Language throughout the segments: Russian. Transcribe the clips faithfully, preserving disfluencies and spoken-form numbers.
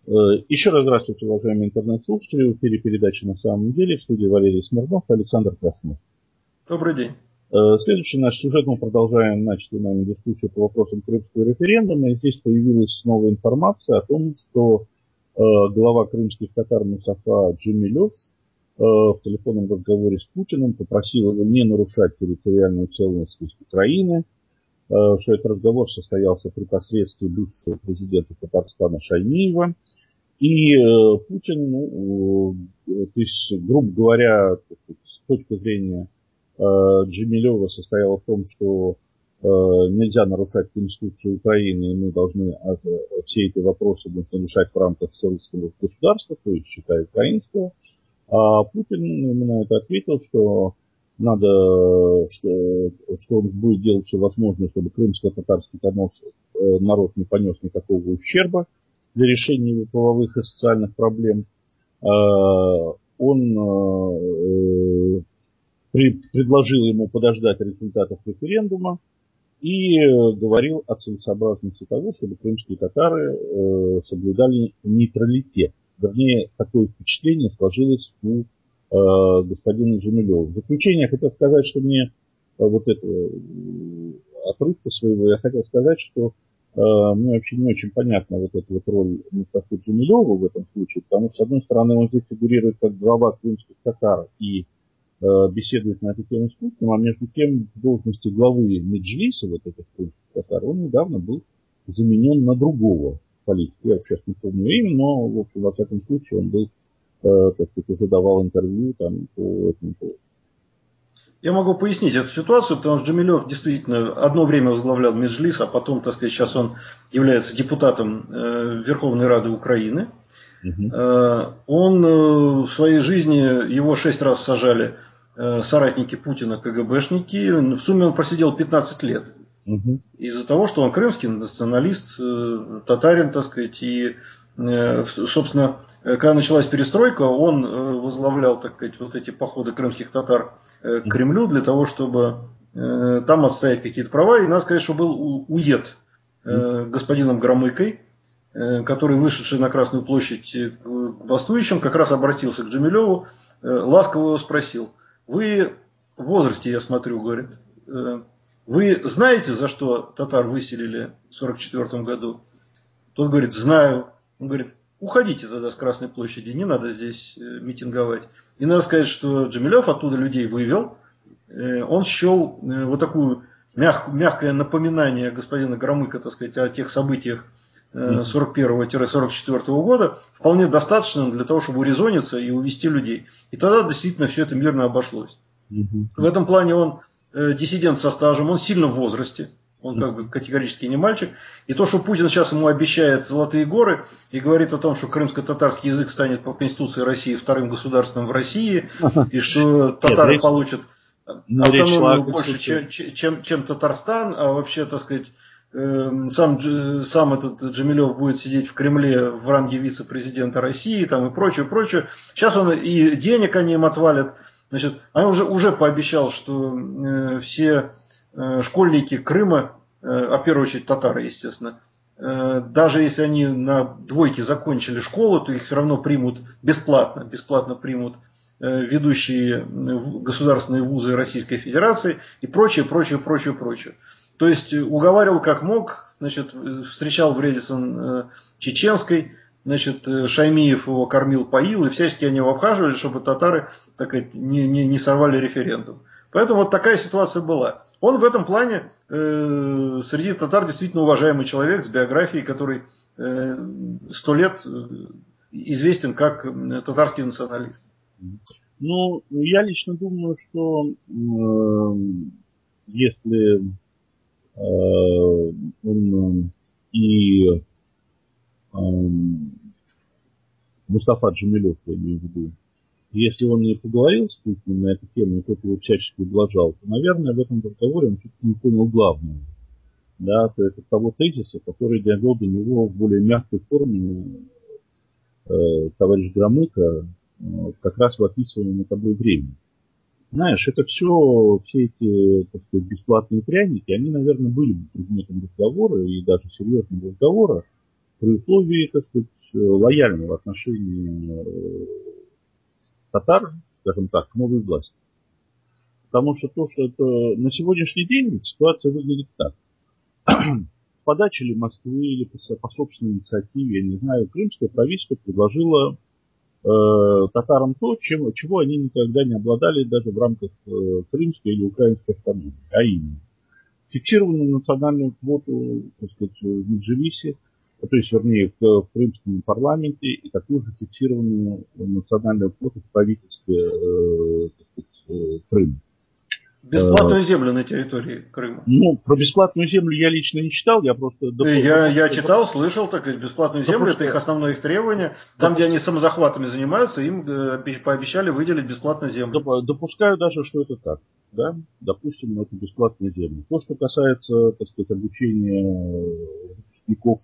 Еще раз здравствуйте, уважаемые интернет-слушатели. В эфире передачи «На самом деле» в студии Валерий Смирнов и Александр Краснов. Добрый день. Следующий наш сюжет, мы продолжаем начатую нами дискуссию по вопросам крымского референдума. И здесь появилась новая информация о том, что глава крымских татар Мустафа Джемилев в телефонном разговоре с Путиным попросил его не нарушать территориальную целостность Украины, что этот разговор состоялся при посредстве бывшего президента Татарстана Шаймиева. И э, Путин, ну, э, то есть, грубо говоря, с точки зрения э, Джемилева состояла в том, что э, нельзя нарушать Конституцию Украины, и мы должны э, все эти вопросы должны решать в рамках целостного государства, то есть, считая украинского. А Путин ему на это ответил, что надо, что, что он будет делать все возможное, чтобы крымско-татарский народ не понес никакого ущерба для решения его правовых и социальных проблем. Он предложил ему подождать результатов референдума и говорил о целесообразности того, чтобы крымские татары соблюдали нейтралитет. Вернее, такое впечатление сложилось у господина Джемилева. В заключение я хотел сказать, что мне вот этого отрывка своего, я хотел сказать, что мне вообще не очень понятна вот эта вот роль Мустафы Джемилева в этом случае, потому что, с одной стороны, он здесь фигурирует как глава крымских татар и э, беседует на эту тему с Путиным, а между тем в должности главы Меджлиса, вот этих крымских татар, он недавно был заменен на другого политика. Я сейчас не помню имя, но, в общем, во всяком случае, он был, э, так сказать, уже давал интервью там по этому поводу. Я могу пояснить эту ситуацию, потому что Джемилев действительно одно время возглавлял Меджлис, а потом, так сказать, сейчас он является депутатом э, Верховной Рады Украины. Угу. Э, он э, в своей жизни, его шесть раз сажали э, соратники Путина, КГБшники. В сумме он просидел пятнадцать лет. Угу. Из-за того, что он крымский националист, э, татарин, так сказать, и, э, собственно, когда началась перестройка, он э, возглавлял, так сказать, вот эти походы крымских татар к Кремлю для того, чтобы э, там отстоять какие-то права. И надо сказать, что был уед э, господином Громыкой, э, который, вышедший на Красную площадь к бастующим, как раз обратился к Джемилеву, э, ласково его спросил: вы в возрасте, я смотрю, говорит, э, вы знаете, за что татар выселили в сорок четвёртом году? Тот говорит: знаю. Он говорит: уходите тогда с Красной площади, не надо здесь митинговать. И надо сказать, что Джемилев оттуда людей вывел. Он счел вот такое мяг, мягкое напоминание господина Громыка, так сказать, о тех событиях сорок первого — сорок четвёртого года вполне достаточным для того, чтобы урезониться и увести людей. И тогда действительно все это мирно обошлось. В этом плане он диссидент со стажем, он сильно в возрасте. Он как бы категорически не мальчик. И то, что Путин сейчас ему обещает золотые горы и говорит о том, что крымско-татарский язык станет по Конституции России вторым государственным в России, и что татары Нет, получат автономию больше, чем, чем, чем Татарстан, а вообще, так сказать, э, сам, сам этот Джемилев будет сидеть в Кремле в ранге вице-президента России там, и прочее, прочее. Сейчас он и денег они им отвалят. Значит, он уже, уже пообещал, что э, все школьники Крыма, а в первую очередь татары, естественно, даже если они на двойке закончили школу, то их все равно примут бесплатно, бесплатно примут ведущие государственные вузы Российской Федерации и прочее, прочее, прочее, прочее. То есть уговаривал как мог, значит, встречал в Редисон Чеченской, значит, Шаймиев его кормил, поил, и всячески они его обхаживали, чтобы татары, так сказать, не, не, не сорвали референдум. Поэтому вот такая ситуация была. Он в этом плане э, среди татар действительно уважаемый человек с биографией, который сто э, лет известен как татарский националист. Ну, я лично думаю, что э, если э, он и э, Мустафа Джемилев, я имею в виду, если он не поговорил с Путиным на эту тему, и тот его всячески ублажал, то, наверное, в этом разговоре он все-таки не понял главного. Да, то есть того тезиса, который довел до него в более мягкой форме э, товарищ Громыко, э, как раз в описываемом тобой времени. Знаешь, это все, все эти, так сказать, бесплатные пряники, они, наверное, были бы предметом разговора, и даже серьезного разговора, при условии, так сказать, лояльны в отношении татар, скажем так, к новой власти. Потому что то, что это на сегодняшний день ситуация выглядит так. Подача ли Москвы или по, по собственной инициативе, я не знаю, крымское правительство предложило э, татарам то, чем, чего они никогда не обладали даже в рамках э, крымской или украинской автономии. А именно, фиксированную национальную квоту, так сказать, в Меджлисе, то есть, вернее, в, в крымском парламенте, и такую же фиксированную национальную квоту в правительстве э, так сказать, Крыма. Бесплатную землю на территории Крыма. Ну, про бесплатную землю я лично не читал, я просто... Я, я читал, слышал, так сказать, бесплатную землю, это их основное их требование. Там, где они самозахватами занимаются, им пообещали выделить бесплатную землю. Допускаю даже, что это так. Да? Допустим, это бесплатная земля. То, что касается, так сказать, обучения выпускников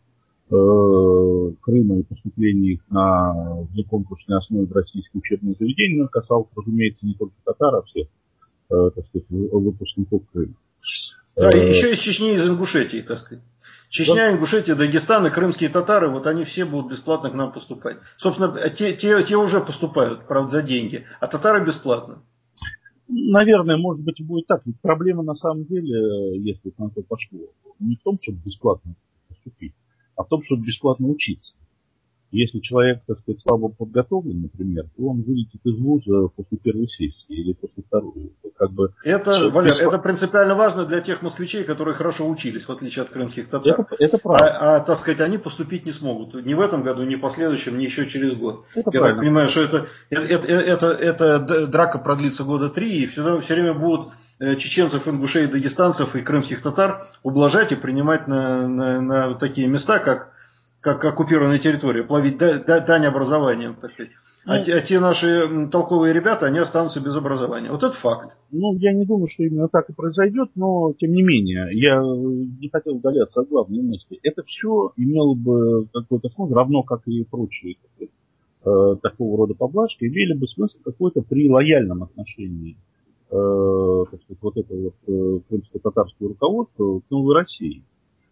э, Крыма и поступления их на внеконкурсной основе в российские учебные заведения, касалось, разумеется, не только татар, а всех, э, так сказать, выпускников Крыма. Да, и еще из Чечни, из Ингушетии, так сказать. Чечня, Ингушетия, Дагестан и крымские татары, вот они все будут бесплатно к нам поступать. Собственно, те, те, те уже поступают, правда, за деньги, а татары бесплатно. Наверное, может быть, и будет так. Ведь проблема на самом деле, если на то пошло, не в том, чтобы бесплатно поступить, а в том, чтобы бесплатно учиться. Если человек, так сказать, слабо подготовлен, например, то он вылетит из вуза после первой сессии или после второй. Как бы это, Валер, бесплат... это принципиально важно для тех москвичей, которые хорошо учились, в отличие от крымских татар. Это, это правда. А, а, так сказать, они поступить не смогут. Ни в этом году, ни в последующем, ни еще через год. Это Я правильно. так понимаю, что это, это, это, это, это драка продлится года три, и все, все время будут чеченцев, ингушей, дагестанцев и крымских татар ублажать и принимать на, на, на такие места, как как оккупированная территория, плавить дань образованием, так сказать. Ну, а, те, а те наши толковые ребята, они останутся без образования. Вот это факт. Ну, я не думаю, что именно так и произойдет, но, тем не менее, я не хотел удаляться от главной мысли. Это все имело бы какой-то смысл, равно как и прочие э, такого рода поблажки, имели бы смысл какой-то при лояльном отношении э, так сказать, вот этого вот э, крымско-татарского руководства к Новой России.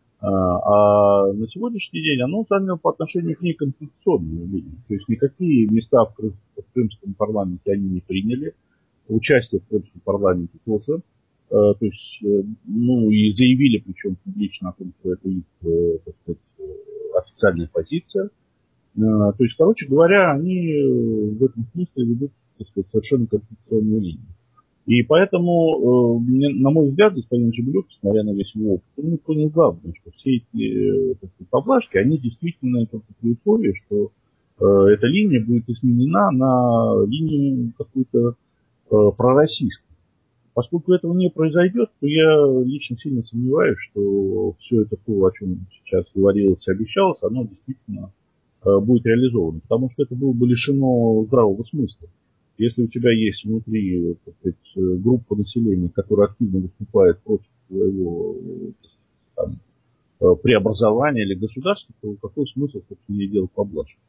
А на сегодняшний день оно заняло по отношению к ней конституционную линию. То есть никакие места в, Крым, в крымском парламенте они не приняли. Участие в крымском парламенте тоже. То есть, ну и заявили, причем публично, о том, что это их, так сказать, официальная позиция. То есть, короче говоря, они в этом смысле ведут, так сказать, совершенно конституционную линию. И поэтому, на мой взгляд, господин Джемилев, несмотря на весь его опыт, он понял главное, что все эти так сказать, поблажки, они действительно только при условии, что э, эта линия будет изменена на линию какую-то э, пророссийскую. Поскольку этого не произойдет, то я лично сильно сомневаюсь, что все это то, о чем сейчас говорилось и обещалось, оно действительно э, будет реализовано. Потому что это было бы лишено здравого смысла. Если у тебя есть внутри, так сказать, группа населения, которая активно выступает против своего там, преобразования или государства, то какой смысл, собственно, ей делать поблажку?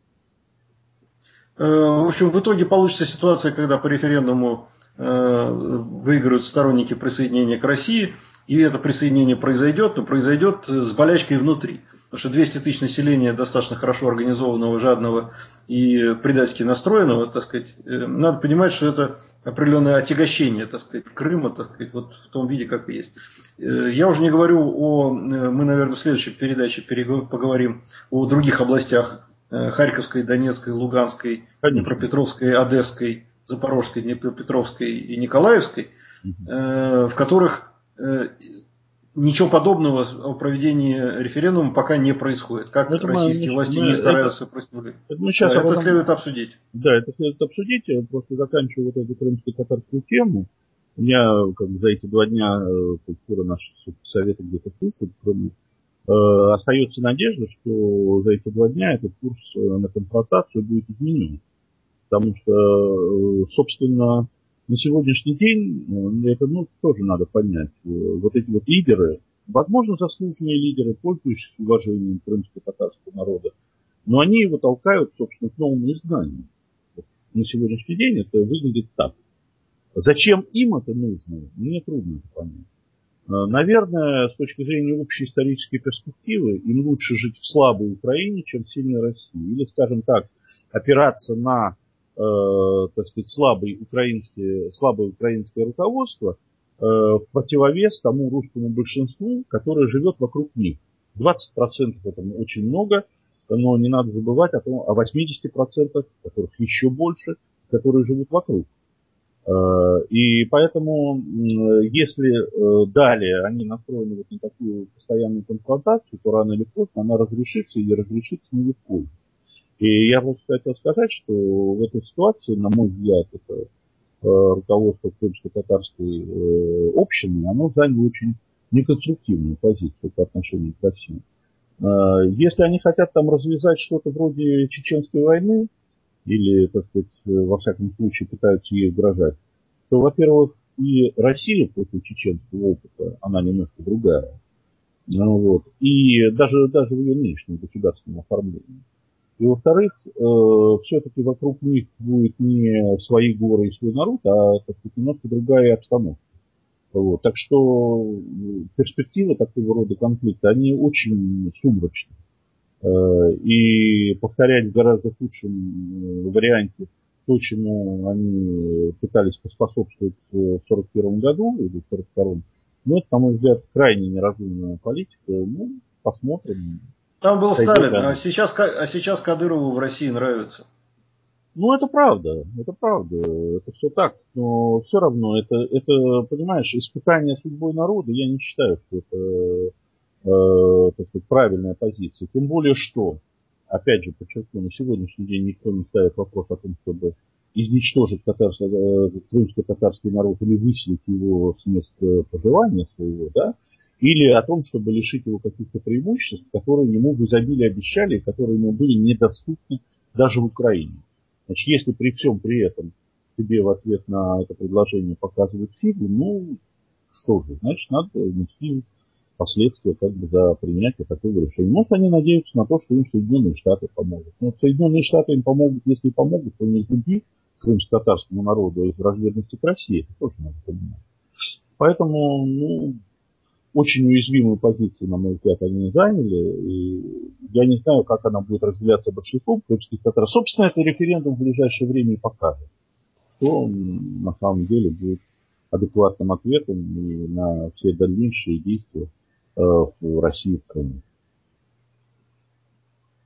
В общем, в итоге получится ситуация, когда по референдуму выиграют сторонники присоединения к России, и это присоединение произойдет, но произойдет с болячкой внутри. Потому что двести тысяч населения достаточно хорошо организованного, жадного и предательски настроенного, так сказать, надо понимать, что это определенное отягощение, так сказать, Крыма, так сказать, вот в том виде, как есть. Я уже не говорю о, мы, наверное, в следующей передаче поговорим о других областях Харьковской, Донецкой, Луганской, Днепропетровской, Одесской, Запорожской, Днепропетровской и Николаевской, в которых ничего подобного о проведении референдума пока не происходит. Как это российские мы, власти мы, не стараются противостоять. Это, это, да, это этом, следует обсудить. Да, это следует обсудить. Я просто заканчиваю вот эту крымско-татарскую тему. У меня как бы, за эти два дня скоро наши советы где-то слушают, кроме э, остается надежда, что за эти два дня этот курс на конфронтацию будет изменен. Потому что, собственно, на сегодняшний день, это ну, тоже надо понять, вот эти вот лидеры, возможно, заслуженные лидеры, пользующиеся уважением крымско-татарского народа, но они его толкают, собственно, к новому изгнанию. На сегодняшний день это выглядит так. Зачем им это нужно, мне трудно это понять. Наверное, с точки зрения общей исторической перспективы, им лучше жить в слабой Украине, чем в сильной России. Или, скажем так, опираться на, э, так сказать, слабое украинское, слабое украинское руководство э, в противовес тому русскому большинству, которое живет вокруг них. двадцать процентов это очень много, но не надо забывать о том, о восьмидесяти процентах, которых еще больше, которые живут вокруг. И поэтому, если далее они настроены вот на такую постоянную конфронтацию, то рано или поздно она разрешится или разрешится не в пользу. И я просто хотел сказать, что в этой ситуации, на мой взгляд, это руководство крымско-татарской общины, оно заняло очень неконструктивную позицию по отношению к России. Если они хотят там развязать что-то вроде Чеченской войны, или, так сказать, во всяком случае пытаются ей угрожать, то, во-первых, и Россия после чеченского опыта, она немножко другая. Ну, вот, и даже, даже в ее нынешнем государственном оформлении. И, во-вторых, э, все-таки вокруг них будет не свои горы и свой народ, а, так сказать, немножко другая обстановка. Вот. Так что перспективы такого рода конфликта, они очень сумрачны. И повторять в гораздо худшем варианте то, чему они пытались поспособствовать в сорок первом году или в сорок втором, ну, это, на мой взгляд, крайне неразумная политика. Ну, посмотрим. Там был Сталин, а сейчас, а сейчас Кадырову в России нравится. Ну, это правда, это правда, это все так, но все равно, это, это, понимаешь, испытание судьбой народа, я не считаю, что это Э, так сказать, правильная позиция. Тем более, что, опять же, подчеркну, на сегодняшний день никто не ставит вопрос о том, чтобы изничтожить татарский, э, крымско-татарский народ или выселить его с места проживания своего, да, или о том, чтобы лишить его каких-то преимуществ, которые ему в изобилии обещали, которые ему были недоступны даже в Украине. Значит, если при всем при этом тебе в ответ на это предложение показывают фигу, ну, что же, значит, надо нести последствия как бы за принятие такого решения. Может, они надеются на то, что им Соединенные Штаты помогут. Но Соединенные Штаты им помогут, если помогут, то не из любви к крымско-татарскому народу, а из враждебности к России. Это тоже надо понимать. Поэтому, ну, очень уязвимую позицию, на мой взгляд, они заняли. И я не знаю, как она будет разделяться большинством крымских татар. Собственно, это референдум в ближайшее время и покажет, что на самом деле будет адекватным ответом и на все дальнейшие действия в России, в Крыму.